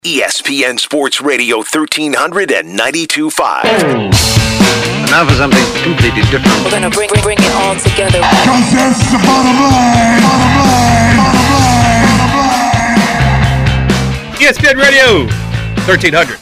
ESPN Sports Radio 1300 and 92.5. Now for something completely different. We're going to bring it all together. Because that's the bottom line. ESPN Radio 1300,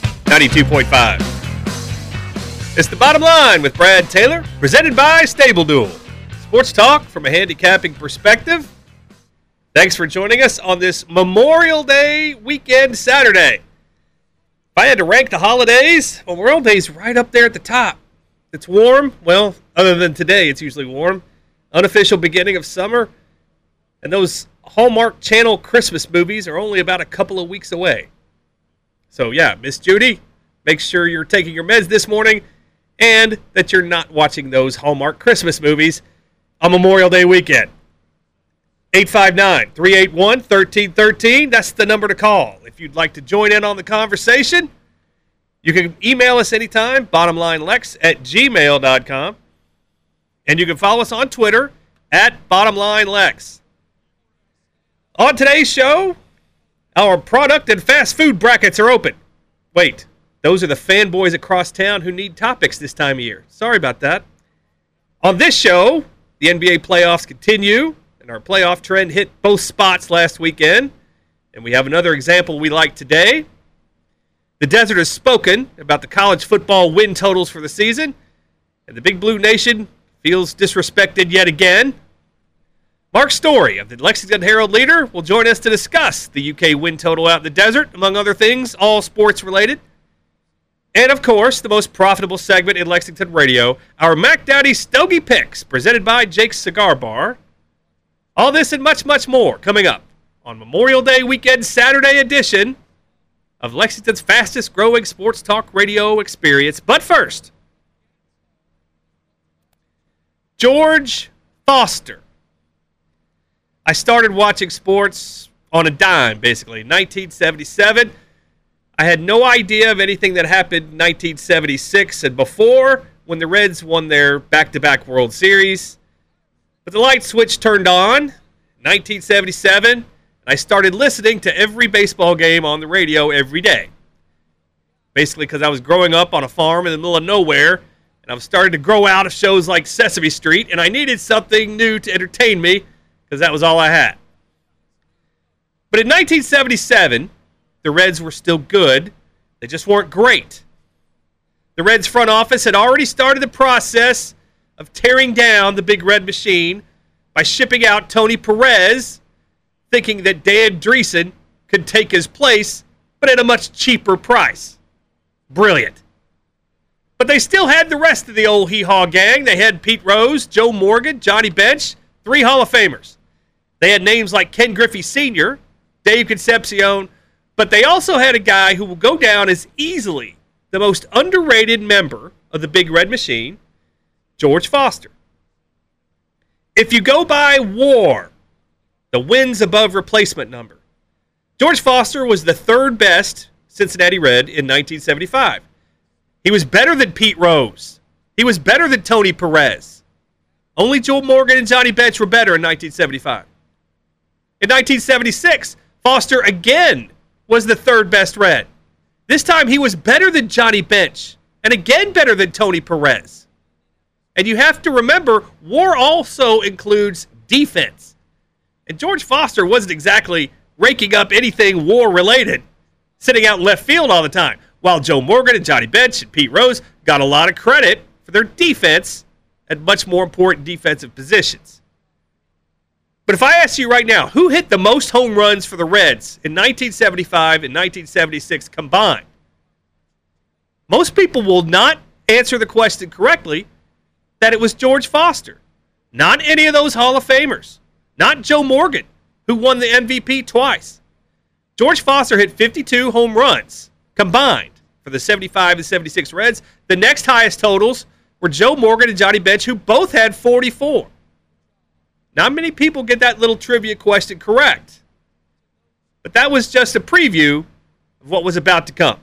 92.5. It's the bottom line with Brad Taylor, presented by Stable Duel. Sports talk from a handicapping perspective. Thanks for joining us on this Memorial Day weekend Saturday. If I had to rank the holidays, Memorial Day's right up there at the top. It's warm. Well, other than today, it's usually warm. Unofficial beginning of summer. And those Hallmark Channel Christmas movies are only about a couple of weeks away. So, yeah, Miss Judy, make sure you're taking your meds this morning and that you're not watching those Hallmark Christmas movies on Memorial Day weekend. 859-381-1313. That's the number to call. If you'd like to join in on the conversation, you can email us anytime, bottomlinelex@gmail.com. And you can follow us on Twitter @bottomlinelex. On today's show, our product and fast food brackets are open. Wait, those are the fanboys across town who need topics this time of year. Sorry about that. On this show, the NBA playoffs continue. Our playoff trend hit both spots last weekend, and we have another example we like today. The Desert has spoken about the college football win totals for the season, and the Big Blue Nation feels disrespected yet again. Mark Story of the Lexington Herald-Leader will join us to discuss the UK win total out in the Desert, among other things, all sports related. And, of course, the most profitable segment in Lexington radio, our Mac Daddy Stogie Picks, presented by Jake's Cigar Bar. All this and much, much more coming up on Memorial Day weekend Saturday edition of Lexington's fastest growing sports talk radio experience. But first, George Foster. I started watching sports on a dime, basically, in 1977. I had no idea of anything that happened in 1976 and before when the Reds won their back-to-back World Series. But the light switch turned on in 1977, and I started listening to every baseball game on the radio every day. Basically because I was growing up on a farm in the middle of nowhere, and I was starting to grow out of shows like Sesame Street, and I needed something new to entertain me because that was all I had. But in 1977, the Reds were still good. They just weren't great. The Reds front office had already started the process of tearing down the Big Red Machine by shipping out Tony Perez, thinking that Dan Dreesen could take his place, but at a much cheaper price. Brilliant. But they still had the rest of the old hee-haw gang. They had Pete Rose, Joe Morgan, Johnny Bench, 3 Hall of Famers. They had names like Ken Griffey Sr., Dave Concepcion, but they also had a guy who will go down as easily the most underrated member of the Big Red Machine, George Foster. If you go by WAR, the wins above replacement number, George Foster was the third best Cincinnati Red in 1975. He was better than Pete Rose. He was better than Tony Perez. Only Joe Morgan and Johnny Bench were better in 1975. In 1976, Foster again was the third best Red. This time he was better than Johnny Bench and again better than Tony Perez. And you have to remember, WAR also includes defense. And George Foster wasn't exactly raking up anything WAR-related, sitting out in left field all the time, while Joe Morgan and Johnny Bench and Pete Rose got a lot of credit for their defense at much more important defensive positions. But if I ask you right now, who hit the most home runs for the Reds in 1975 and 1976 combined? Most people will not answer the question correctly that it was George Foster. Not any of those Hall of Famers. Not Joe Morgan, who won the MVP twice. George Foster hit 52 home runs combined for the 75 and 76 Reds. The next highest totals were Joe Morgan and Johnny Bench, who both had 44. Not many people get that little trivia question correct. But that was just a preview of what was about to come.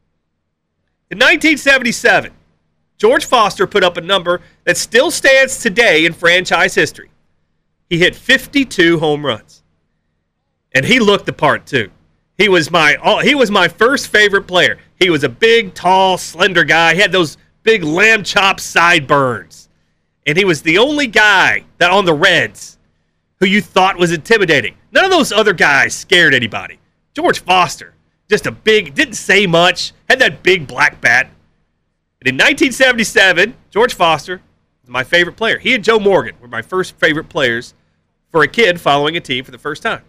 In 1977, George Foster put up a number that still stands today in franchise history. He hit 52 home runs. And he looked the part, too. He was my first favorite player. He was a big, tall, slender guy. He had those big lamb chop sideburns. And he was the only guy that on the Reds who you thought was intimidating. None of those other guys scared anybody. George Foster, just a big, didn't say much, had that big black bat. And in 1977, George Foster was my favorite player. He and Joe Morgan were my first favorite players for a kid following a team for the first time.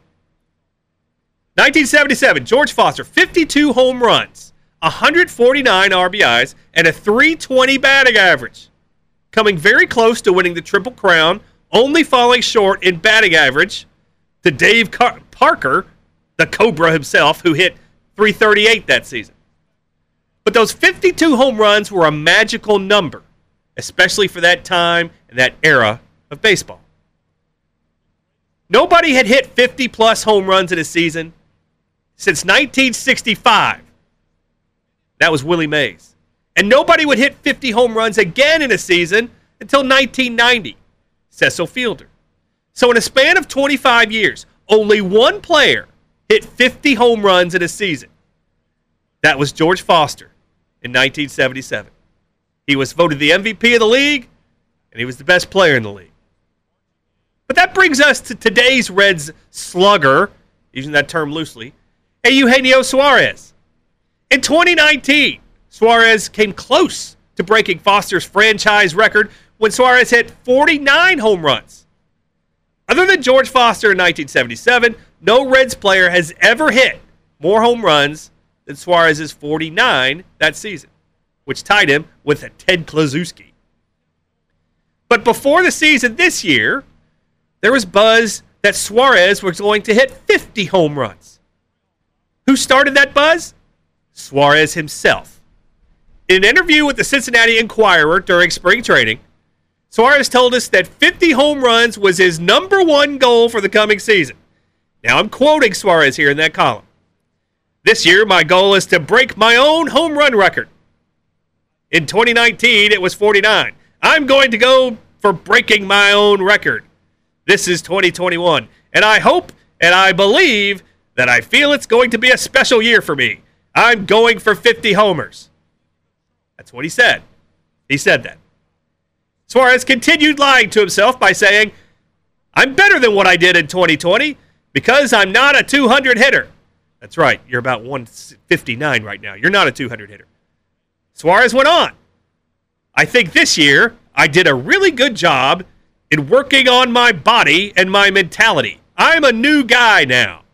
1977, George Foster, 52 home runs, 149 RBIs, and a .320 batting average. Coming very close to winning the Triple Crown, only falling short in batting average to Dave Parker, the Cobra himself, who hit .338 that season. But those 52 home runs were a magical number, especially for that time and that era of baseball. Nobody had hit 50-plus home runs in a season since 1965. That was Willie Mays. And nobody would hit 50 home runs again in a season until 1990, Cecil Fielder. So in a span of 25 years, only one player hit 50 home runs in a season. That was George Foster in 1977. He was voted the MVP of the league, and he was the best player in the league. But that brings us to today's Reds slugger, using that term loosely, Eugenio Suarez. In 2019, Suarez came close to breaking Foster's franchise record when Suarez hit 49 home runs. Other than George Foster in 1977, no Reds player has ever hit more home runs than Suarez's 49 that season, which tied him with Ted Kluszewski. But before the season this year, there was buzz that Suarez was going to hit 50 home runs. Who started that buzz? Suarez himself. In an interview with the Cincinnati Enquirer during spring training, Suarez told us that 50 home runs was his number one goal for the coming season. Now I'm quoting Suarez here in that column. This year, my goal is to break my own home run record. In 2019, it was 49. I'm going to go for breaking my own record. This is 2021, and I hope and I believe that I feel it's going to be a special year for me. I'm going for 50 homers. That's what he said. He said that. Suarez continued lying to himself by saying, I'm better than what I did in 2020 because I'm not a 200 hitter. That's right. You're about 159 right now. You're not a 200 hitter. Suarez went on. I think this year I did a really good job in working on my body and my mentality. I'm a new guy now.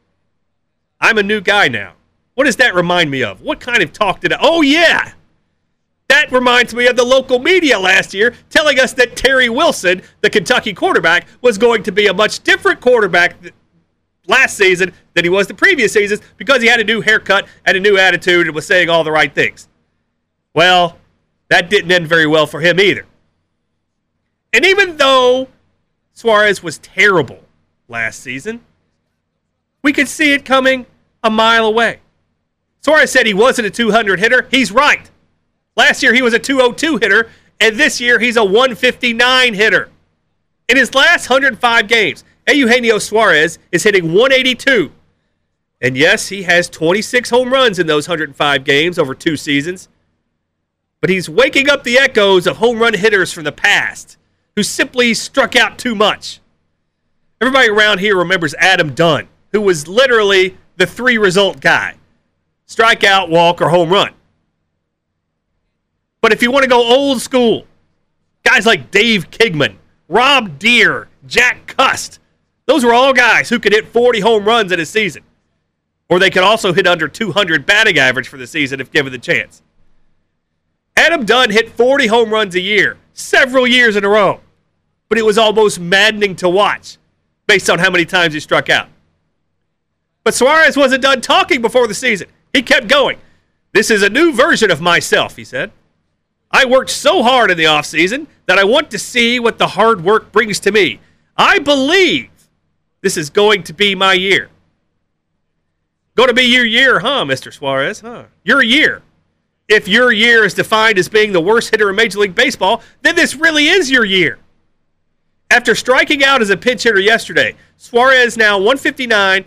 What does that remind me of? What kind of talk did I... Oh, yeah. That reminds me of the local media last year telling us that Terry Wilson, the Kentucky quarterback, was going to be a much different quarterback last season than he was the previous seasons because he had a new haircut and a new attitude and was saying all the right things. Well, that didn't end very well for him either. And even though Suarez was terrible last season, we could see it coming a mile away. Suarez said he wasn't a 200 hitter. He's right. Last year he was a 202 hitter, and this year he's a 159 hitter. In his last 105 games, Eugenio Suarez is hitting 182. And yes, he has 26 home runs in those 105 games over 2 seasons. But he's waking up the echoes of home run hitters from the past who simply struck out too much. Everybody around here remembers Adam Dunn, who was literally the 3-result guy. Strikeout, walk, or home run. But if you want to go old school, guys like Dave Kigman, Rob Deere, Jack Cust, those were all guys who could hit 40 home runs in a season. Or they could also hit under 200 batting average for the season if given the chance. Adam Dunn hit 40 home runs a year, several years in a row. But it was almost maddening to watch based on how many times he struck out. But Suarez wasn't done talking before the season. He kept going. This is a new version of myself, he said. I worked so hard in the offseason that I want to see what the hard work brings to me. I believe this is going to be my year. Going to be your year, huh, Mr. Suarez? Huh? Your year. If your year is defined as being the worst hitter in Major League Baseball, then this really is your year. After striking out as a pinch hitter yesterday, Suarez now 159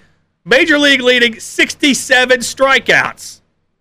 Major League leading 67 strikeouts.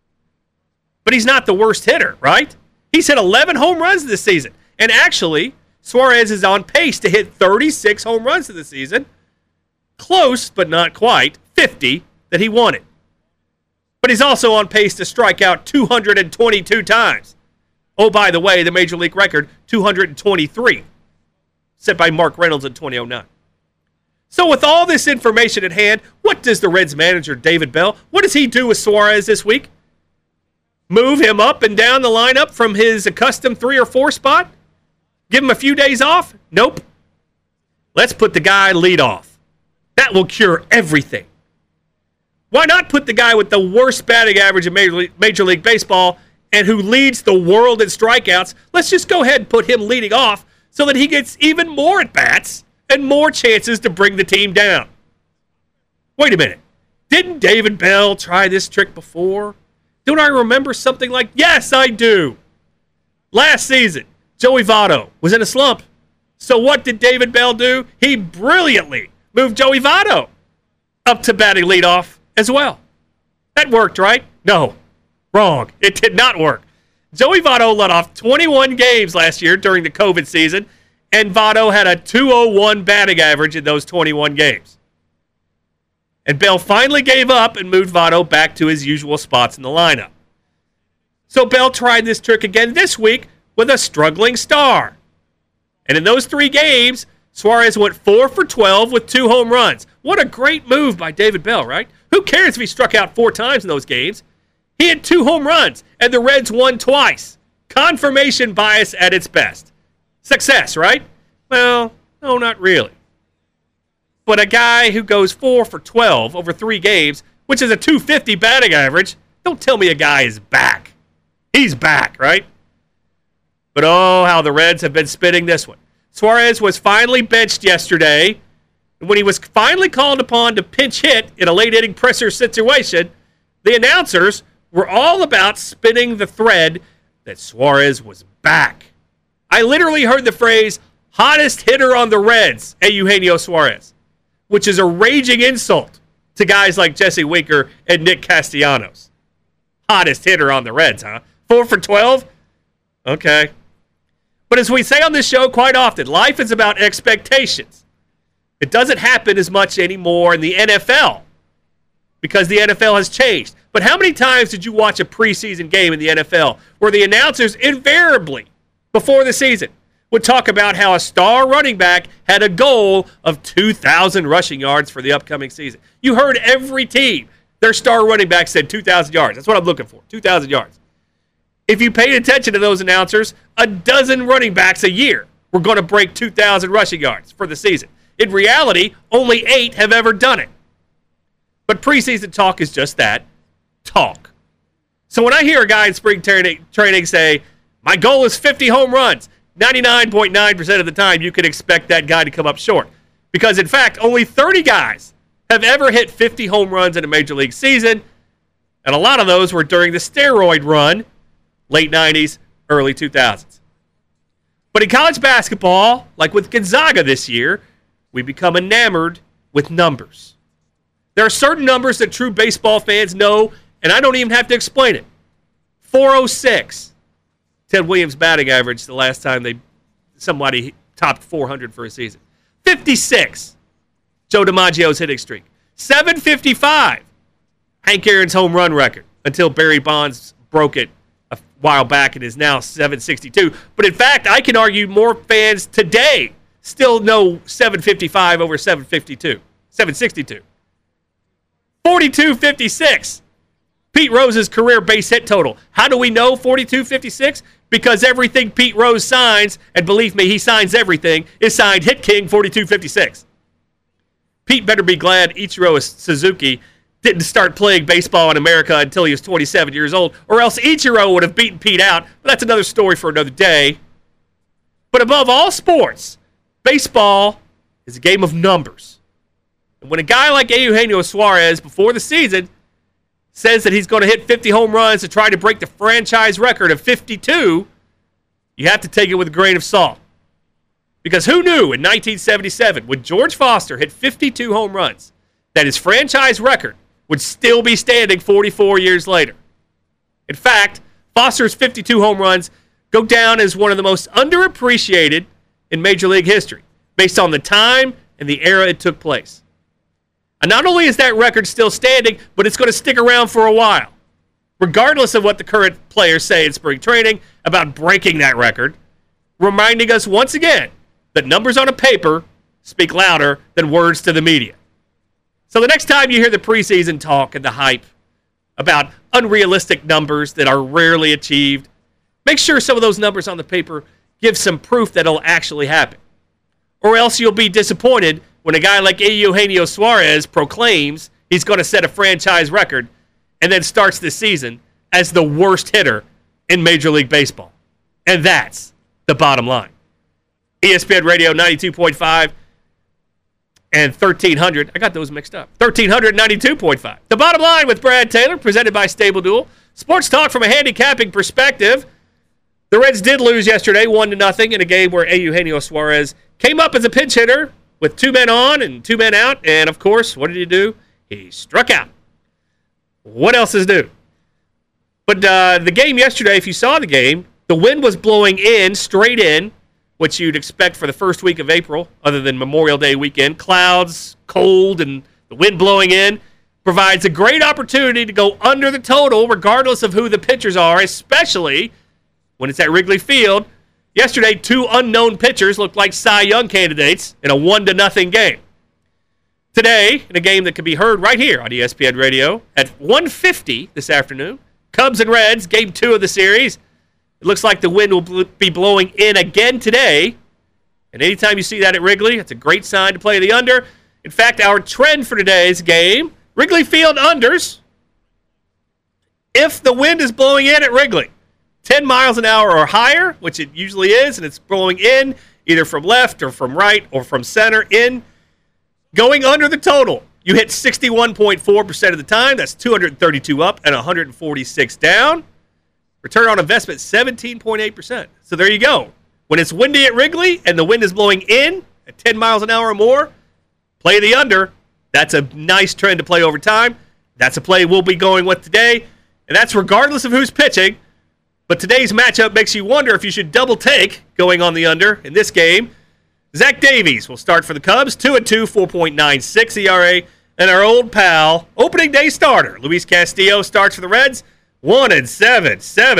But he's not the worst hitter, right? He's hit 11 home runs this season. And actually, Suarez is on pace to hit 36 home runs this season. Close, but not quite, 50 that he wanted. But he's also on pace to strike out 222 times. Oh, by the way, the Major League record, 223, set by Mark Reynolds in 2009. So with all this information at hand, what does the Reds manager, David Bell, what does he do with Suarez this week? Move him up and down the lineup from his accustomed 3 or 4 spot? Give him a few days off? Nope. Let's put the guy lead off. That will cure everything. Why not put the guy with the worst batting average in Major League Baseball and who leads the world in strikeouts? Let's just go ahead and put him leading off so that he gets even more at-bats and more chances to bring the team down. Wait a minute. Didn't David Bell try this trick before? Don't I remember something like, yes, I do. Last season, Joey Votto was in a slump. So what did David Bell do? He brilliantly moved Joey Votto up to batting leadoff as well. That worked, right? No. Wrong. It did not work. Joey Votto led off 21 games last year during the COVID season, and Votto had a 201 batting average in those 21 games. And Bell finally gave up and moved Votto back to his usual spots in the lineup. So Bell tried this trick again this week with a struggling Star. And in those 3 games, Suarez went 4 for 12 with 2 home runs. What a great move by David Bell, right? Who cares if he struck out 4 times in those games? He had 2 home runs, and the Reds won twice. Confirmation bias at its best. Success, right? Well, no, not really. But a guy who goes 4 for 12 over 3 games, which is a 250 batting average, don't tell me a guy is back. He's back, right? But oh, how the Reds have been spinning this one. Suarez was finally benched yesterday. And when he was finally called upon to pinch hit in a late inning presser situation, the announcers were all about spinning the thread that Suarez was back. I literally heard the phrase, hottest hitter on the Reds, Eugenio Suarez, which is a raging insult to guys like Jesse Winker and Nick Castellanos. Hottest hitter on the Reds, huh? 4 for 12? Okay. But as we say on this show quite often, life is about expectations. It doesn't happen as much anymore in the NFL because the NFL has changed. But how many times did you watch a preseason game in the NFL where the announcers invariably, before the season, would talk about how a star running back had a goal of 2,000 rushing yards for the upcoming season? You heard every team, their star running back said 2,000 yards. That's what I'm looking for, 2,000 yards. If you paid attention to those announcers, a dozen running backs a year were going to break 2,000 rushing yards for the season. In reality, only 8 have ever done it. But preseason talk is just that, talk. So when I hear a guy in spring training say, my goal is 50 home runs, 99.9% of the time you can expect that guy to come up short. Because, in fact, only 30 guys have ever hit 50 home runs in a major league season, and a lot of those were during the steroid run, late 90s, early 2000s. But in college basketball, like with Gonzaga this year, we become enamored with numbers. There are certain numbers that true baseball fans know, and I don't even have to explain it. 406, Ted Williams' batting average the last time somebody topped 400 for a season. 56, Joe DiMaggio's hitting streak. 755, Hank Aaron's home run record, until Barry Bonds broke it a while back and is now 762. But in fact, I can argue more fans today still know 755 over 762. 42-56. Pete Rose's career base hit total. How do we know 42-56? Because everything Pete Rose signs, and believe me, he signs everything, is signed Hit King 42-56. Pete better be glad Ichiro Suzuki didn't start playing baseball in America until he was 27 years old, or else Ichiro would have beaten Pete out. But that's another story for another day. But above all sports, baseball is a game of numbers. And when a guy like Eugenio Suarez, before the season, says that he's going to hit 50 home runs to try to break the franchise record of 52, you have to take it with a grain of salt. Because who knew in 1977, when George Foster hit 52 home runs, that his franchise record would still be standing 44 years later. In fact, Foster's 52 home runs go down as one of the most underappreciated in Major League history, based on the time and the era it took place. And not only is that record still standing, but it's going to stick around for a while. Regardless of what the current players say in spring training about breaking that record, reminding us once again that numbers on a paper speak louder than words to the media. So the next time you hear the preseason talk and the hype about unrealistic numbers that are rarely achieved, make sure some of those numbers on the paper give some proof that it'll actually happen. Or else you'll be disappointed when a guy like Eugenio Suarez proclaims he's going to set a franchise record and then starts this season as the worst hitter in Major League Baseball. And that's the bottom line. ESPN Radio 92.5 and 1300. I got those mixed up. 1392.5. The bottom line with Brad Taylor, presented by Stable Duel. Sports talk from a handicapping perspective. The Reds did lose yesterday 1-0 in a game where Eugenio Suarez came up as a pinch hitter with 2 men on and 2 men out. And, of course, what did he do? He struck out. What else is new? But the game yesterday, if you saw the game, the wind was blowing in, straight in, which you'd expect for the first week of April, other than Memorial Day weekend. Clouds, cold, and the wind blowing in provides a great opportunity to go under the total regardless of who the pitchers are, especially when it's at Wrigley Field. Yesterday, 2 unknown pitchers looked like Cy Young candidates in a 1-0 game. Today, in a game that can be heard right here on ESPN Radio at 1:50 this afternoon, Cubs and Reds, Game 2 of the series. It looks like the wind will be blowing in again today. And anytime you see that at Wrigley, it's a great sign to play the under. In fact, our trend for today's game, Wrigley Field unders, if the wind is blowing in at Wrigley, 10 miles an hour or higher, which it usually is, and it's blowing in either from left or from right or from center in, going under the total. You hit 61.4% of the time. That's 232 up and 146 down. Return on investment, 17.8%. So there you go. When it's windy at Wrigley and the wind is blowing in at 10 miles an hour or more, play the under. That's a nice trend to play over time. That's a play we'll be going with today. And that's regardless of who's pitching. But today's matchup makes you wonder if you should double take going on the under in this game. Zach Davies will start for the Cubs, 2-2, 4.96 ERA. And our old pal, opening day starter, Luis Castillo, starts for the Reds, 1-7,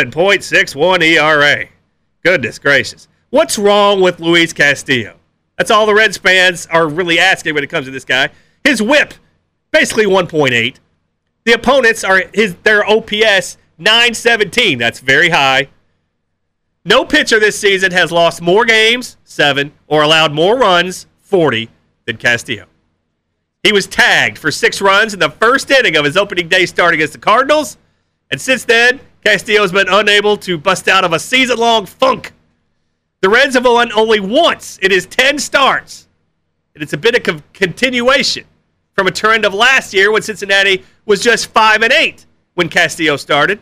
7.61 ERA. Goodness gracious. What's wrong with Luis Castillo? That's all the Reds fans are really asking when it comes to this guy. His whip, basically 1.8. The opponents are their OPS, 917. That's very high. No pitcher this season has lost more games, 7, or allowed more runs, 40, than Castillo. He was tagged for 6 runs in the first inning of his opening day start against the Cardinals, and since then, Castillo has been unable to bust out of a season-long funk. The Reds have won only once in his 10 starts, and it's a bit of continuation from a trend of last year when Cincinnati was just 5-8 when Castillo started.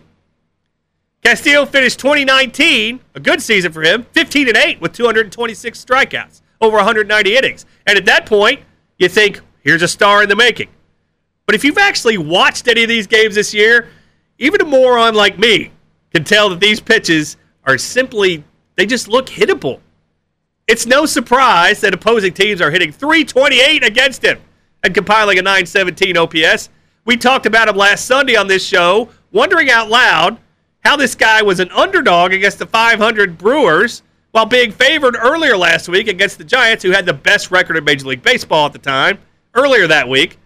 Castillo finished 2019, a good season for him, 15-8 with 226 strikeouts, over 190 innings. And at that point, you think, here's a star in the making. But if you've actually watched any of these games this year, even a moron like me can tell that these pitches are simply, they just look hittable. It's no surprise that opposing teams are hitting .328 against him and compiling a .917 OPS. We talked about him last Sunday on this show, wondering out loud how this guy was an underdog against the 500 Brewers while being favored earlier last week against the Giants, who had the best record in Major League Baseball at the time, earlier that week.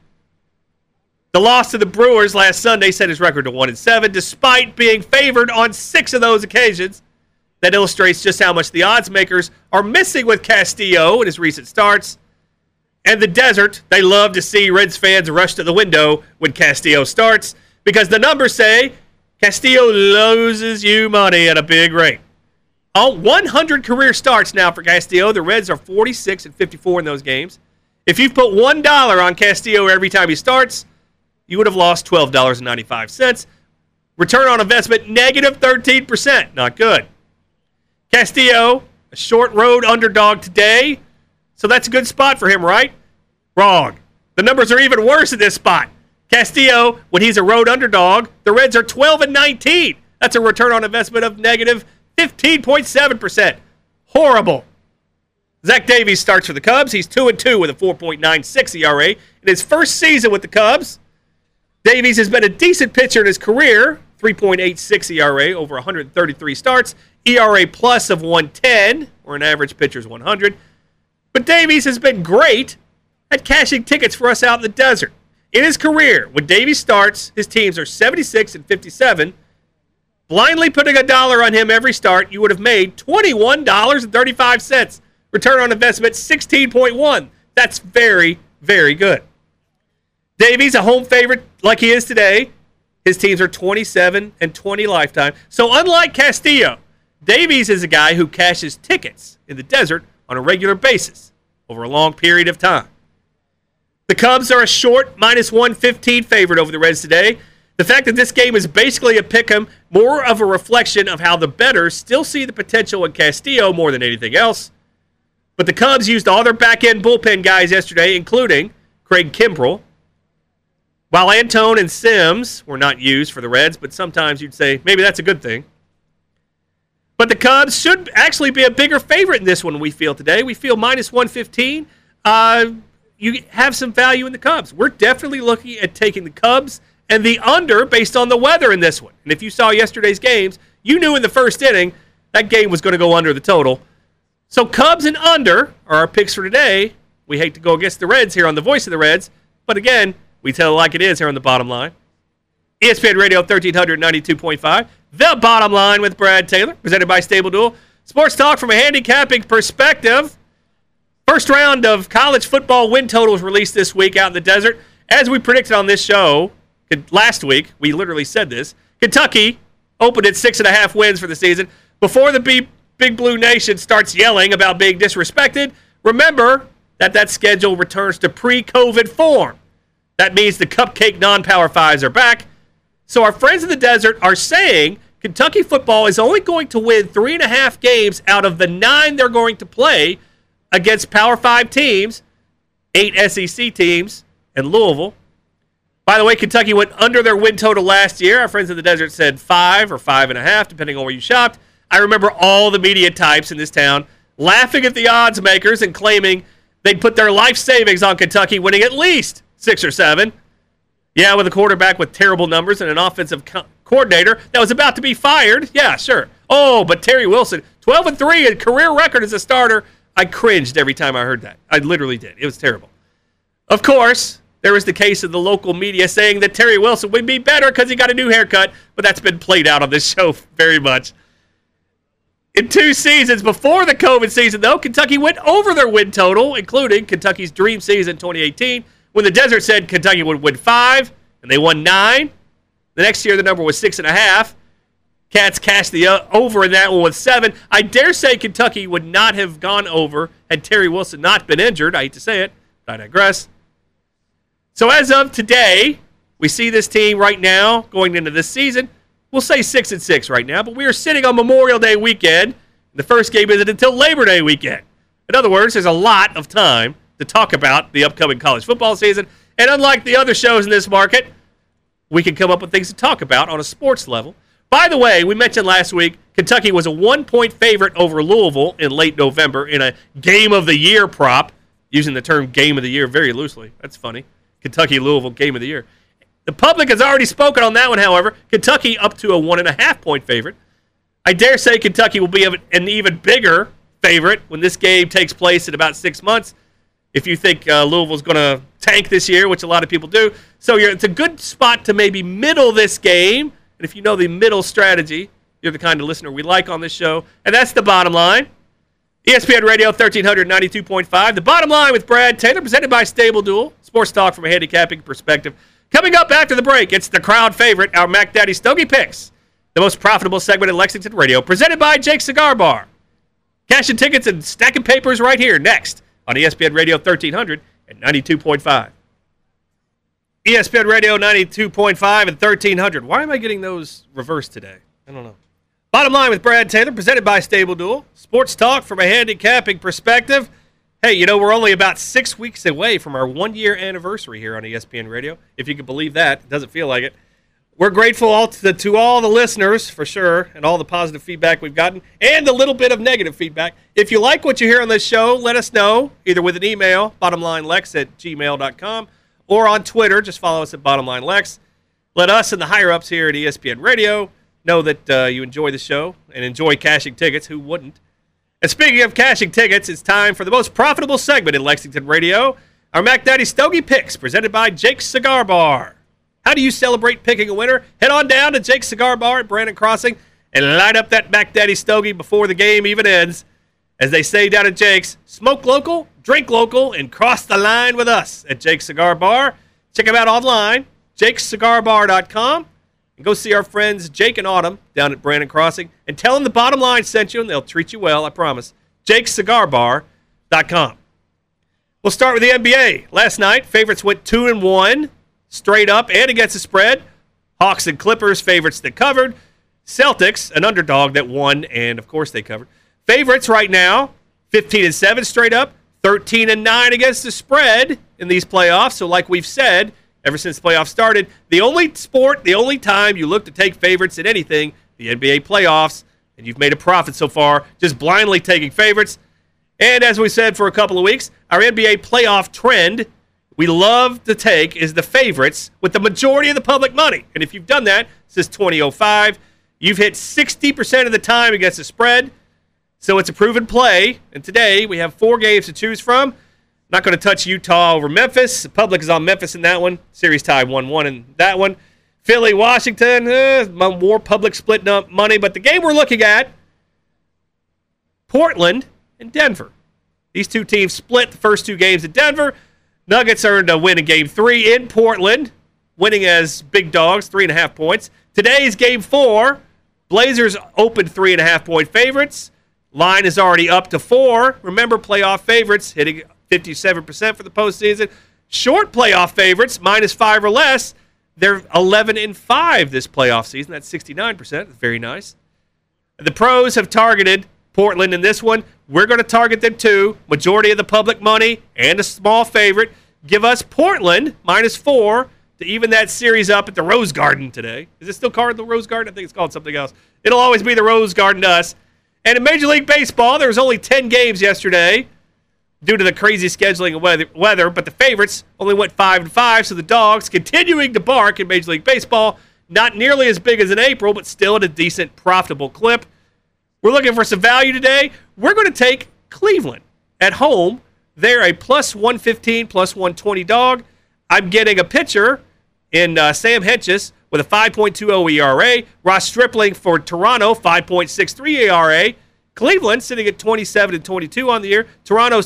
The loss to the Brewers last Sunday set his record to 1-7, despite being favored on 6 of those occasions. That illustrates just how much the odds makers are missing with Castillo in his recent starts. And the desert, they love to see Reds fans rush to the window when Castillo starts, because the numbers say Castillo loses you money at a big rate. All 100 career starts now for Castillo. The Reds are 46-54 in those games. If you've put $1 on Castillo every time he starts, you would have lost $12.95. Return on investment, negative 13%. Not good. Castillo, a short road underdog today, so that's a good spot for him, right? Wrong. The numbers are even worse at this spot. Castillo, when he's a road underdog, the Reds are 12-19. That's a return on investment of negative 15.7%. Horrible. Zach Davies starts for the Cubs. He's 2-2 with a 4.96 ERA. In his first season with the Cubs, Davies has been a decent pitcher in his career. 3.86 ERA over 133 starts. ERA plus of 110, or an average pitcher's 100. But Davies has been great at cashing tickets for us out in the desert. In his career, when Davies starts, his teams are 76-57. Blindly putting $1 on him every start, you would have made $21.35. Return on investment, 16.1. That's very, very good. Davies, a home favorite like he is today. His teams are 27-20 lifetime. So unlike Castillo, Davies is a guy who cashes tickets in the desert on a regular basis over a long period of time. The Cubs are a short -115 favorite over the Reds today. The fact that this game is basically a pick'em, more of a reflection of how the bettors still see the potential in Castillo more than anything else. But the Cubs used all their back-end bullpen guys yesterday, including Craig Kimbrell. While Antone and Sims were not used for the Reds, but sometimes you'd say maybe that's a good thing. But the Cubs should actually be a bigger favorite in this one, we feel today. We feel -115. You have some value in the Cubs. We're definitely looking at taking the Cubs and the under based on the weather in this one. And if you saw yesterday's games, you knew in the first inning that game was going to go under the total. So Cubs and under are our picks for today. We hate to go against the Reds here on the Voice of the Reds, but again, we tell it like it is here on the Bottom Line. ESPN Radio 1392.5, The Bottom Line with Brad Taylor, presented by Stable Duel. Sports talk from a handicapping perspective. First round of college football win totals released this week out in the desert. As we predicted on this show last week, we literally said this, Kentucky opened at 6.5 wins for the season. Before the Big Blue Nation starts yelling about being disrespected, remember that schedule returns to pre-COVID form. That means the cupcake non-power fives are back. So our friends in the desert are saying Kentucky football is only going to win 3.5 games out of the 9 they're going to play against Power 5 teams, 8 SEC teams, and Louisville. By the way, Kentucky went under their win total last year. Our friends in the desert said 5 or 5.5, depending on where you shopped. I remember all the media types in this town laughing at the odds makers and claiming they'd put their life savings on Kentucky winning at least 6 or 7. Yeah, with a quarterback with terrible numbers and an offensive coordinator that was about to be fired. Yeah, sure. Oh, but Terry Wilson, 12-3, a career record as a starter. I cringed every time I heard that. I literally did. It was terrible. Of course, there was the case of the local media saying that Terry Wilson would be better because he got a new haircut, but that's been played out on this show very much. In 2 seasons before the COVID season, though, Kentucky went over their win total, including Kentucky's dream season 2018, when the desert said Kentucky would win 5, and they won 9. The next year, the number was 6.5. Cats cashed the over in that one with 7. I dare say Kentucky would not have gone over had Terry Wilson not been injured. I hate to say it, but I digress. So as of today, we see this team right now going into this season. We'll say 6-6 right now, but we are sitting on Memorial Day weekend. The first game isn't until Labor Day weekend. In other words, there's a lot of time to talk about the upcoming college football season. And unlike the other shows in this market, we can come up with things to talk about on a sports level. By the way, we mentioned last week, Kentucky was a 1-point favorite over Louisville in late November in a Game of the Year prop, using the term Game of the Year very loosely. That's funny. Kentucky-Louisville Game of the Year. The public has already spoken on that one, however. Kentucky up to a 1.5-point favorite. I dare say Kentucky will be an even bigger favorite when this game takes place in about 6 months. If you think Louisville's going to tank this year, which a lot of people do. So it's a good spot to maybe middle this game. And if you know the middle strategy, you're the kind of listener we like on this show. And that's the Bottom Line. ESPN Radio 1392.5. The Bottom Line with Brad Taylor, presented by Stable Duel. Sports talk from a handicapping perspective. Coming up after the break, it's the crowd favorite, our Mac Daddy Stogie Picks, the most profitable segment in Lexington Radio, presented by Jake's Cigar Bar. Cashing tickets and stacking papers right here next on ESPN Radio 1300 and 92.5. ESPN Radio 92.5 and 1300. Why am I getting those reversed today? I don't know. Bottom Line with Brad Taylor, presented by Stable Duel. Sports talk from a handicapping perspective. Hey, we're only about 6 weeks away from our 1-year anniversary here on ESPN Radio. If you can believe that. It doesn't feel like it. We're grateful to all the listeners, for sure, and all the positive feedback we've gotten, and a little bit of negative feedback. If you like what you hear on this show, let us know, either with an email, bottomlinelex@gmail.com, or on Twitter. Just follow us at bottomlinelex. Let us and the higher-ups here at ESPN Radio know that you enjoy the show and enjoy cashing tickets. Who wouldn't? And speaking of cashing tickets, it's time for the most profitable segment in Lexington Radio, our Mac Daddy Stogie Picks, presented by Jake's Cigar Bar. How do you celebrate picking a winner? Head on down to Jake's Cigar Bar at Brandon Crossing and light up that Mac Daddy Stogie before the game even ends. As they say down at Jake's, smoke local, drink local, and cross the line with us at Jake's Cigar Bar. Check them out online, jakescigarbar.com. And go see our friends Jake and Autumn down at Brandon Crossing and tell them the Bottom Line sent you, and they'll treat you well, I promise. jakescigarbar.com. We'll start with the NBA. Last night, favorites went 2-1, straight up and against the spread. Hawks and Clippers, favorites that covered. Celtics, an underdog that won, and of course they covered. Favorites right now, 15-7 straight up, 13-9 against the spread in these playoffs. So like we've said, ever since the playoffs started, the only time you look to take favorites in anything, the NBA playoffs, and you've made a profit so far, just blindly taking favorites. And as we said for a couple of weeks, our NBA playoff trend we love to take is the favorites with the majority of the public money. And if you've done that since 2005, you've hit 60% of the time against the spread. So it's a proven play. And today we have 4 games to choose from. Not going to touch Utah over Memphis. The public is on Memphis in that one. Series tied 1-1 in that one. Philly, Washington, more public splitting up money. But the game we're looking at, Portland and Denver. These two teams split the first 2 games in Denver. Nuggets earned a win in Game 3 in Portland, winning as big dogs, 3.5 points. Today's Game 4, Blazers opened 3.5-point favorites. Line is already up to 4. Remember, playoff favorites hitting 57% for the postseason. Short playoff favorites, -5 or less. They're 11-5 this playoff season. That's 69%. Very nice. The pros have targeted Portland in this one. We're going to target them too. Majority of the public money and a small favorite. Give us Portland -4 to even that series up at the Rose Garden today. Is it still called the Rose Garden? I think it's called something else. It'll always be the Rose Garden to us. And in Major League Baseball, there was only 10 games yesterday due to the crazy scheduling of weather, but the favorites only went 5-5, so the dogs continuing to bark in Major League Baseball. Not nearly as big as in April, but still at a decent, profitable clip. We're looking for some value today. We're going to take Cleveland at home. They're a +115, +120 dog. I'm getting a pitcher in Sam Hentges with a 5.20 ERA. Ross Stripling for Toronto, 5.63 ERA. Cleveland sitting at 27-22 on the year. Toronto's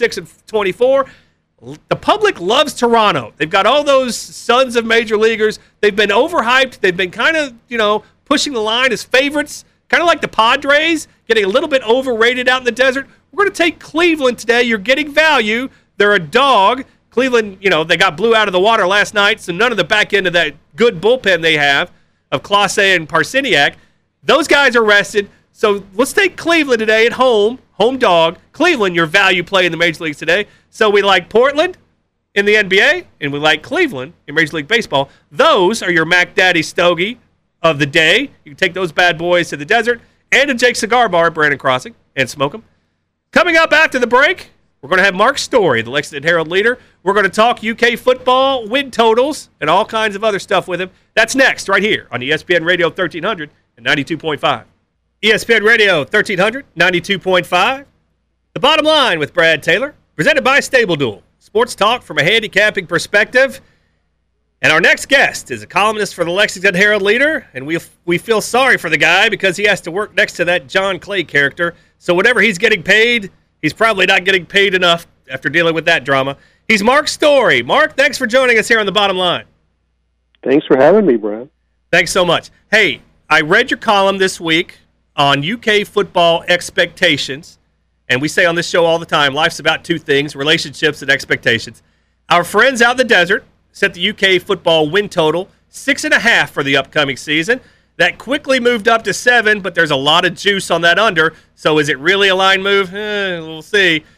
26-24. The public loves Toronto. They've got all those sons of major leaguers. They've been overhyped. They've been kind of, pushing the line as favorites, kind of like the Padres, getting a little bit overrated out in the desert. We're going to take Cleveland today. You're getting value. They're a dog. Cleveland, they got blew out of the water last night, so none of the back end of that good bullpen they have of Clase and Parseniak. Those guys are rested. So let's take Cleveland today at home dog. Cleveland, your value play in the Major Leagues today. So we like Portland in the NBA, and we like Cleveland in Major League Baseball. Those are your Mac Daddy Stogie of the day. You can take those bad boys to the desert and to Jake's Cigar Bar at Brandon Crossing and smoke them. Coming up after the break, we're going to have Mark Story, the Lexington Herald leader. We're going to talk UK football, win totals, and all kinds of other stuff with him. That's next, right here on ESPN Radio 1300 and 92.5. ESPN Radio 1300, 92.5. The Bottom Line with Brad Taylor, presented by Stable Duel. Sports talk from a handicapping perspective. And our next guest is a columnist for the Lexington Herald Leader, and we feel sorry for the guy because he has to work next to that John Clay character. So whatever he's getting paid, he's probably not getting paid enough after dealing with that drama. He's Mark Story. Mark, thanks for joining us here on the Bottom Line. Thanks for having me, Brad. Thanks so much. Hey, I read your column this week on UK football expectations, and we say on this show all the time, life's about 2 things, relationships and expectations. Our friends out in the desert set the UK football win total 6.5 for the upcoming season. That quickly moved up to 7, but there's a lot of juice on that under. So is it really a line move? We'll see.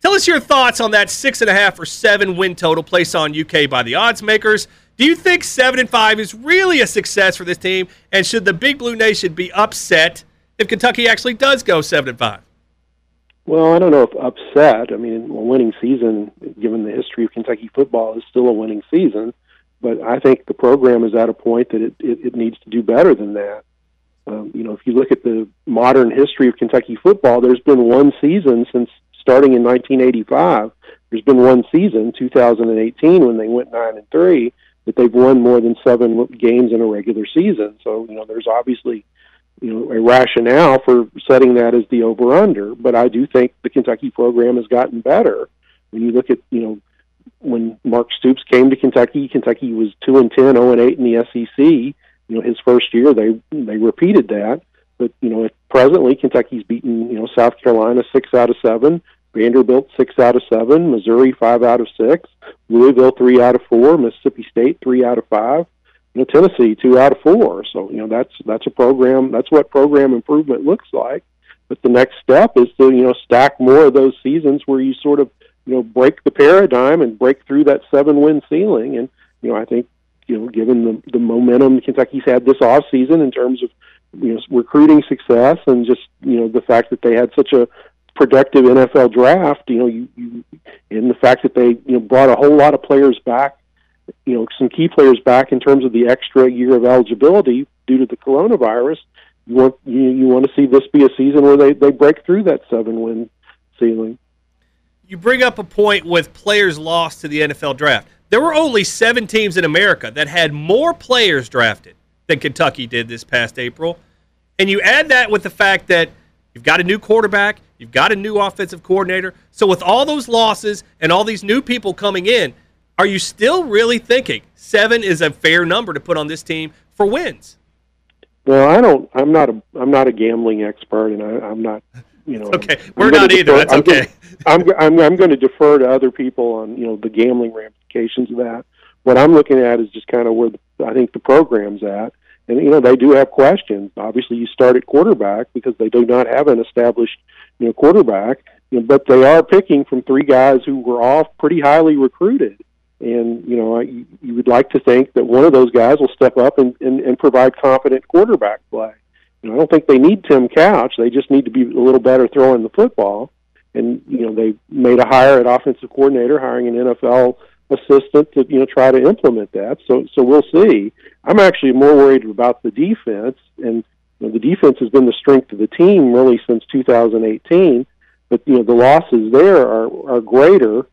Tell us your thoughts on that 6.5 or 7 win total placed on UK by the odds makers. Do you think 7-5 is really a success for this team? And should the Big Blue Nation be upset if Kentucky actually does go 7-5? Well, I don't know if upset. I mean, a winning season, given the history of Kentucky football, is still a winning season. But I think the program is at a point that it needs to do better than that. If you look at the modern history of Kentucky football, there's been one season since starting in 1985. There's been one season, 2018, when they went 9-3, that they've won more than 7 games in a regular season. So, there's obviously, a rationale for setting that as the over-under. But I do think the Kentucky program has gotten better. When you look at, when Mark Stoops came to Kentucky, Kentucky was 2-10, 0-8 in the SEC. His first year, they repeated that. But, presently Kentucky's beaten, South Carolina 6 out of 7, Vanderbilt 6 out of 7, Missouri 5 out of 6, Louisville 3 out of 4, Mississippi State 3 out of 5, Tennessee 2 out of 4. So, that's a program. That's what program improvement looks like. But the next step is to, stack more of those seasons where you sort of, break the paradigm and break through that 7-win ceiling. And, I think, given the momentum Kentucky's had this off season in terms of, recruiting success and just, the fact that they had such a productive NFL draft, and the fact that they, brought a whole lot of players back, some key players back in terms of the extra year of eligibility due to the coronavirus. You want to see this be a season where they break through that 7-win ceiling. You bring up a point with players lost to the NFL draft. There were only 7 teams in America that had more players drafted than Kentucky did this past April. And you add that with the fact that you've got a new quarterback, you've got a new offensive coordinator. So with all those losses and all these new people coming in, are you still really thinking 7 is a fair number to put on this team for wins? Well, I'm not a gambling expert, and I'm not. Okay, we're not either. That's okay. I'm going to defer to other people on the gambling ramifications of that. What I'm looking at is just kind of where I think the program's at, and they do have questions. Obviously, you start at quarterback because they do not have an established quarterback, but they are picking from 3 guys who were all pretty highly recruited. And, you would like to think that one of those guys will step up and provide competent quarterback play. I don't think they need Tim Couch. They just need to be a little better throwing the football. And, they made a hire at offensive coordinator, hiring an NFL assistant to, try to implement that. So we'll see. I'm actually more worried about the defense. And the defense has been the strength of the team really since 2018. But, the losses there are greater.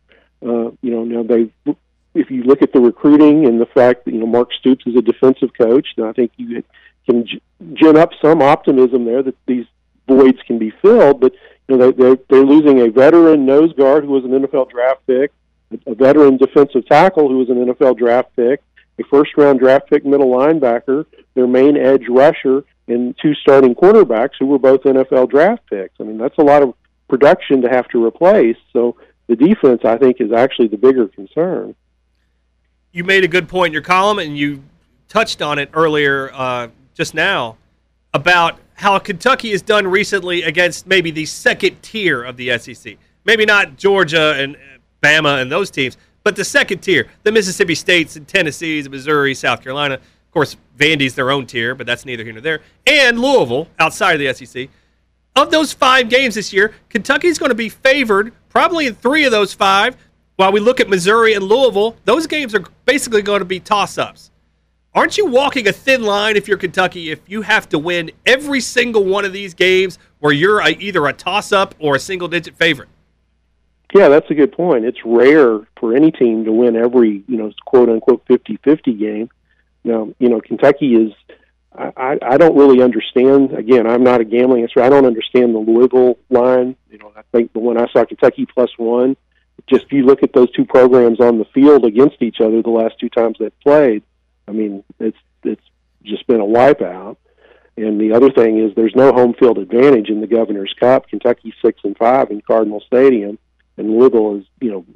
If you look at the recruiting and the fact that, Mark Stoops is a defensive coach, then I think you can gin up some optimism there that these voids can be filled. But, they're losing a veteran nose guard who was an NFL draft pick, a veteran defensive tackle who was an NFL draft pick, a first-round draft pick middle linebacker, their main edge rusher, and 2 starting quarterbacks who were both NFL draft picks. I mean, that's a lot of production to have to replace. So the defense, I think, is actually the bigger concern. You made a good point in your column, and you touched on it earlier just now about how Kentucky has done recently against maybe the second tier of the SEC. Maybe not Georgia and Bama and those teams, but the second tier, the Mississippi States and Tennessees, Missouri, South Carolina. Of course, Vandy's their own tier, but that's neither here nor there. And Louisville, outside of the SEC. Of those 5 games this year, Kentucky's going to be favored probably in 3 of those 5. While we look at Missouri and Louisville, those games are basically going to be toss-ups. Aren't you walking a thin line if you're Kentucky if you have to win every single one of these games where you're either a toss-up or a single-digit favorite? Yeah, that's a good point. It's rare for any team to win every, quote-unquote 50-50 game. Now, Kentucky is – I don't really understand. Again, I'm not a gambling expert. I don't understand the Louisville line. I think the one I saw, Kentucky +1, just if you look at those 2 programs on the field against each other the last 2 times they've played, I mean, it's just been a wipeout. And the other thing is there's no home field advantage in the Governor's Cup. Kentucky's 6-5 in Cardinal Stadium, and Louisville is,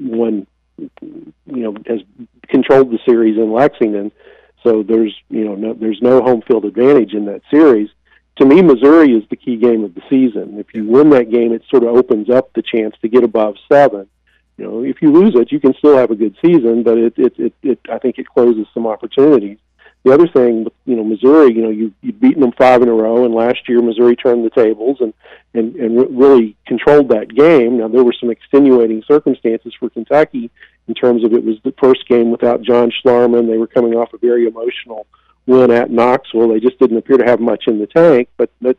has controlled the series in Lexington. So there's no home field advantage in that series. to me, Missouri is the key game of the season. If you win that game, it sort of opens up the chance to get above 7. If you lose it, you can still have a good season, but I think it closes some opportunities. The other thing, Missouri, you've beaten them 5 in a row, and last year Missouri turned the tables and really controlled that game. Now, there were some extenuating circumstances for Kentucky in terms of it was the first game without John Schlarman. They were coming off a very emotional win at Knoxville. They just didn't appear to have much in the tank, but that's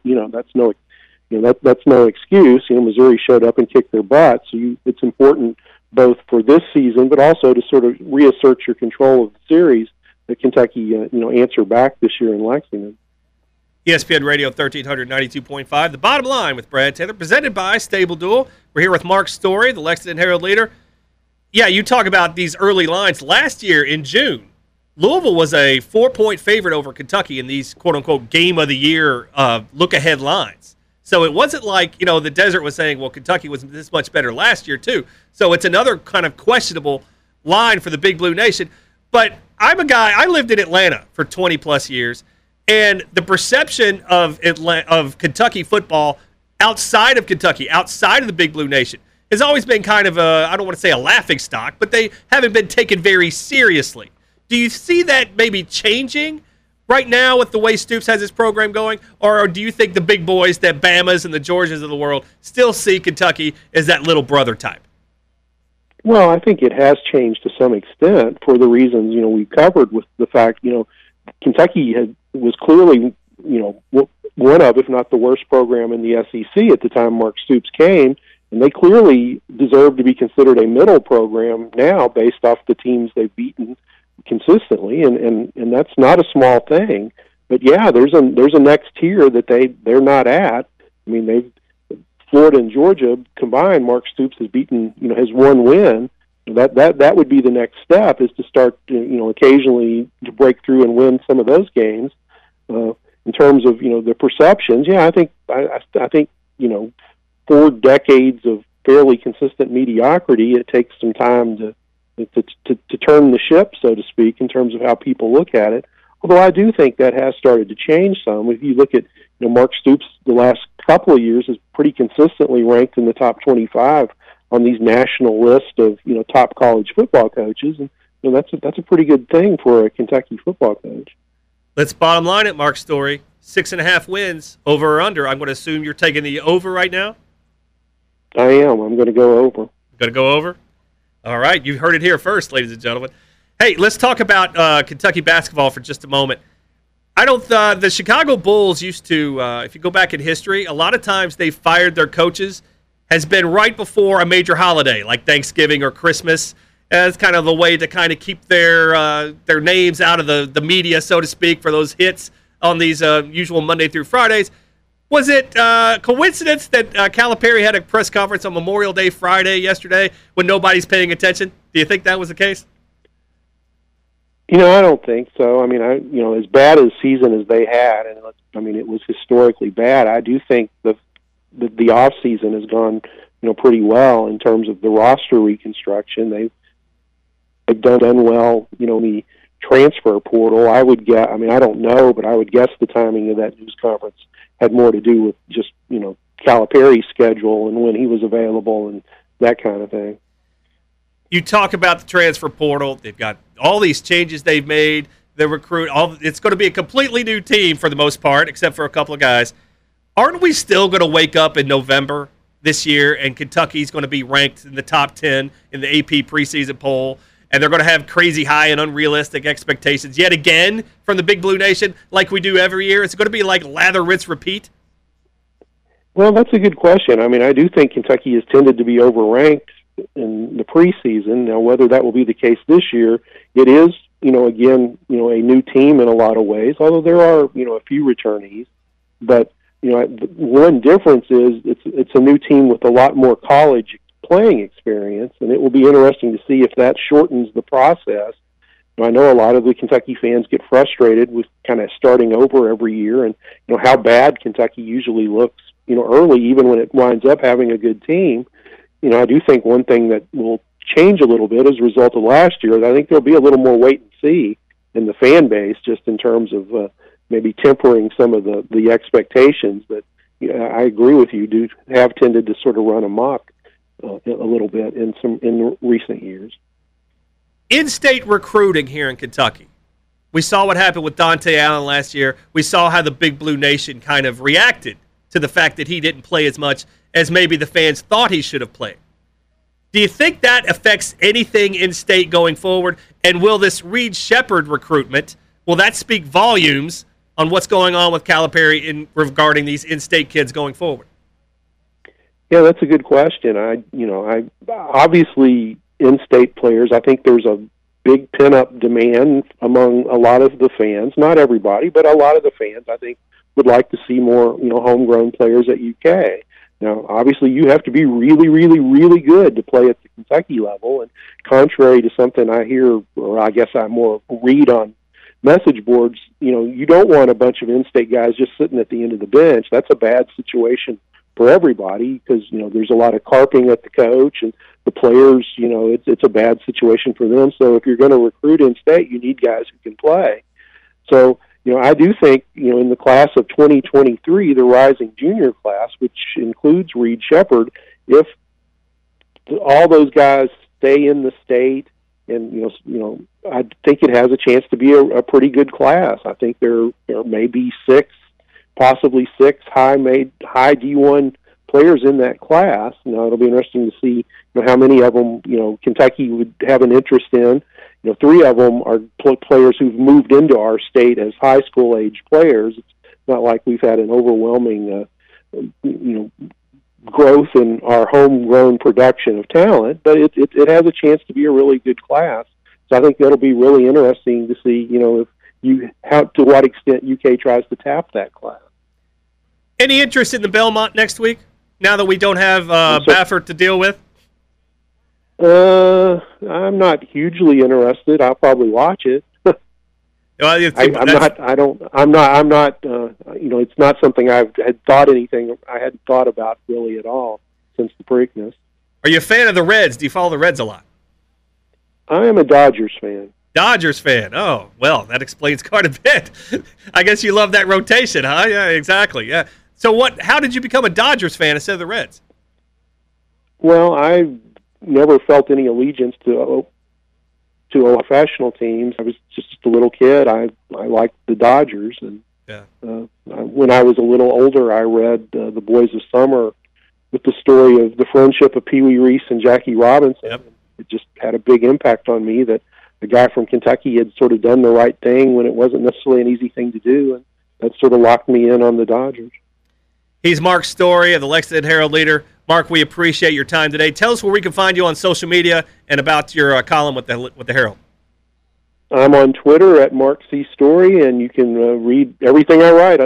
no excuse. Missouri showed up and kicked their butt, so it's important both for this season, but also to sort of reassert your control of the series that Kentucky, answer back this year in Lexington. ESPN Radio 1392.5. The Bottom Line with Brad Taylor, presented by Stable Duel. We're here with Mark Story, the Lexington Herald leader. Yeah, you talk about these early lines. Last year in June, Louisville was a 4-point favorite over Kentucky in these quote-unquote game of the year look-ahead lines. So it wasn't like, the Desert was saying, well, Kentucky was this much better last year too. So it's another kind of questionable line for the Big Blue Nation. But I'm a guy, I lived in Atlanta for 20-plus years, and the perception of Kentucky football outside of Kentucky, outside of the Big Blue Nation, has always been kind of I don't want to say a laughing stock, but they haven't been taken very seriously. Do you see that maybe changing right now with the way Stoops has his program going, or do you think the big boys, the Bamas and the Georgias of the world, still see Kentucky as that little brother type? Well, I think it has changed to some extent for the reasons, we've covered, with the fact, Kentucky was clearly, one of, if not the worst program in the SEC at the time Mark Stoops came, and they clearly deserve to be considered a middle program now based off the teams they've beaten consistently, and that's not a small thing. But yeah, there's a next tier that they're not at. I mean, Florida and Georgia combined, Mark Stoops has beaten, has one win. That would be the next step, is to start, occasionally to break through and win some of those games. In terms of, the perceptions, yeah, I think 4 decades of fairly consistent mediocrity, it takes some time to turn the ship, so to speak, in terms of how people look at it. Although I do think that has started to change some. If you look at, Mark Stoops the last couple of years is pretty consistently ranked in the top 25 on these national lists of, top college football coaches. And that's a pretty good thing for a Kentucky football coach. Let's bottom line it, Mark Story. 6.5 wins, over or under. I'm going to assume you're taking the over right now? I am. I'm going to go over. Going to go over? All right. You heard it here first, ladies and gentlemen. Hey, let's talk about Kentucky basketball for just a moment. The Chicago Bulls used to, if you go back in history, a lot of times they fired their coaches has been right before a major holiday like Thanksgiving or Christmas, as kind of a way to kind of keep their names out of the media, so to speak, for those hits on these usual Monday through Fridays. Was it coincidence that Calipari had a press conference on Memorial Day Friday yesterday when nobody's paying attention? Do you think that was the case? I don't think so. I mean, as bad a season as they had, and it was historically bad. I do think the off season has gone, pretty well in terms of the roster reconstruction. They've done well, in the transfer portal. I would guess. I mean, I don't know, but I would guess the timing of that news conference had more to do with just, Calipari's schedule and when he was available and that kind of thing. You talk about the transfer portal. They've got all these changes they've made. The recruit, it's going to be a completely new team for the most part, except for a couple of guys. Aren't we still going to wake up in November this year and Kentucky's going to be ranked in the top 10 in the AP preseason poll, and they're going to have crazy high and unrealistic expectations yet again from the Big Blue Nation like we do every year? It's going to be like lather, rinse, repeat? Well, that's a good question. I mean, I do think Kentucky has tended to be overranked in the preseason. Now, whether that will be the case this year, it is, again, a new team in a lot of ways, although there are, a few returnees. But, one difference is it's a new team with a lot more college playing experience, and it will be interesting to see if that shortens the process. I know a lot of the Kentucky fans get frustrated with kind of starting over every year and, how bad Kentucky usually looks, early, even when it winds up having a good team. I do think one thing that will change a little bit as a result of last year is I think there'll be a little more wait and see in the fan base, just in terms of, maybe tempering some of the expectations that, I agree with you, do have tended to sort of run amok a little bit in recent years. In-state recruiting here in Kentucky. We saw what happened with Dante Allen last year. We saw how the Big Blue Nation kind of reacted to the fact that he didn't play as much as maybe the fans thought he should have played. Do you think that affects anything in-state going forward? And will this Reed Shepherd recruitment, will that speak volumes on what's going on with Calipari regarding these in-state kids going forward? Yeah, that's a good question. I obviously in-state players, I think there's a big pin-up demand among a lot of the fans. Not everybody, but a lot of the fans, I think, would like to see more, homegrown players at UK. Now, obviously, you have to be really, really, really good to play at the Kentucky level. And contrary to something I hear, or I guess I more read on message boards, you don't want a bunch of in-state guys just sitting at the end of the bench. That's a bad situation for everybody because, there's a lot of carping at the coach and the players, it's a bad situation for them. So if you're going to recruit in-state, you need guys who can play. So, I do think, in the class of 2023, the rising junior class, which includes Reed Shepherd, if all those guys stay in the state, and I think it has a chance to be a pretty good class. I think there may be possibly six high D1 players in that class. It'll be interesting to see how many of them Kentucky would have an interest in. Three of them are players who've moved into our state as high school age players. It's not like we've had an overwhelming, growth in our homegrown production of talent, but it has a chance to be a really good class. So I think that'll be really interesting to see, to what extent UK tries to tap that class. Any interest in the Belmont next week, now that we don't have Baffert to deal with? I'm not hugely interested. I'll probably watch it. Well, I'm not. It's not something I hadn't thought about really at all since the Preakness. Are you a fan of the Reds? Do you follow the Reds a lot? I am a Dodgers fan. Dodgers fan. Oh, well, that explains quite a bit. I guess you love that rotation, huh? Yeah, exactly. Yeah. So how did you become a Dodgers fan instead of the Reds? Well, I never felt any allegiance to professional teams. I was just a little kid. I liked the Dodgers, and when I was a little older, I read The Boys of Summer with the story of the friendship of Pee Wee Reese and Jackie Robinson. Yep. It just had a big impact on me that the guy from Kentucky had sort of done the right thing when it wasn't necessarily an easy thing to do, and that sort of locked me in on the Dodgers. He's Mark Story of the Lexington Herald-Leader. Mark, we appreciate your time today. Tell us where we can find you on social media and about your column with the Herald. I'm on Twitter at Mark C. Story, and you can read everything I write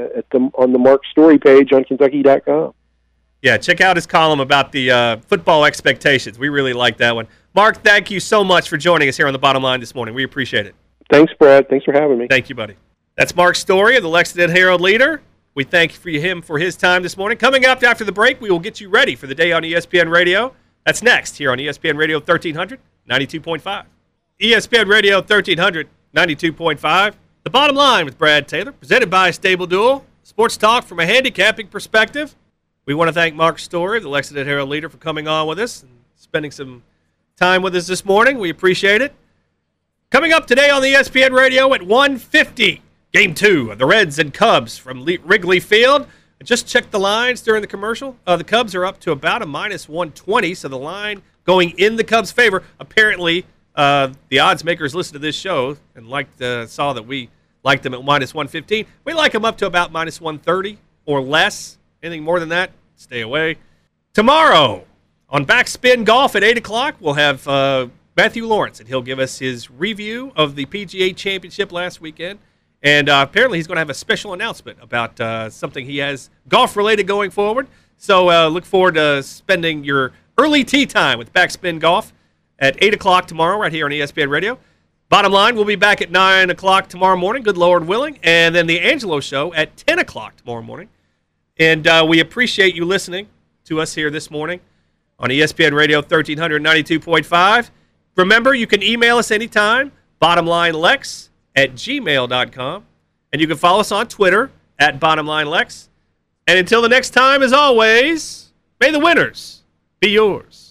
on the Mark Story page on Kentucky.com. Yeah, check out his column about the football expectations. We really like that one. Mark, thank you so much for joining us here on The Bottom Line this morning. We appreciate it. Thanks, Brad. Thanks for having me. Thank you, buddy. That's Mark Story of the Lexington Herald-Leader. We thank him for his time this morning. Coming up after the break, we will get you ready for the day on ESPN Radio. That's next here on ESPN Radio 1300, 92.5. ESPN Radio 1300, 92.5. The Bottom Line with Brad Taylor, presented by Stable Duel. Sports talk from a handicapping perspective. We want to thank Mark Story of the Lexington Herald-Leader for coming on with us and spending some time with us this morning. We appreciate it. Coming up today on the ESPN Radio at 1:50. Game 2 of the Reds and Cubs from Wrigley Field. I just checked the lines during the commercial. The Cubs are up to about a -120, so the line going in the Cubs' favor. Apparently, the odds makers listened to this show and saw that we liked them at -115. We like them up to about -130 or less. Anything more than that, stay away. Tomorrow on Backspin Golf at 8 o'clock, we'll have Matthew Lawrence, and he'll give us his review of the PGA Championship last weekend. And apparently he's going to have a special announcement about something he has golf-related going forward. So look forward to spending your early tee time with Backspin Golf at 8 o'clock tomorrow right here on ESPN Radio. Bottom Line, we'll be back at 9 o'clock tomorrow morning, good Lord willing. And then the Angelo Show at 10 o'clock tomorrow morning. And we appreciate you listening to us here this morning on ESPN Radio 1300, 92.5. Remember, you can email us anytime, bottomlinelex@gmail.com. And And you can follow us on Twitter at BottomLineLex. And until the next time, as always, may the winners be yours.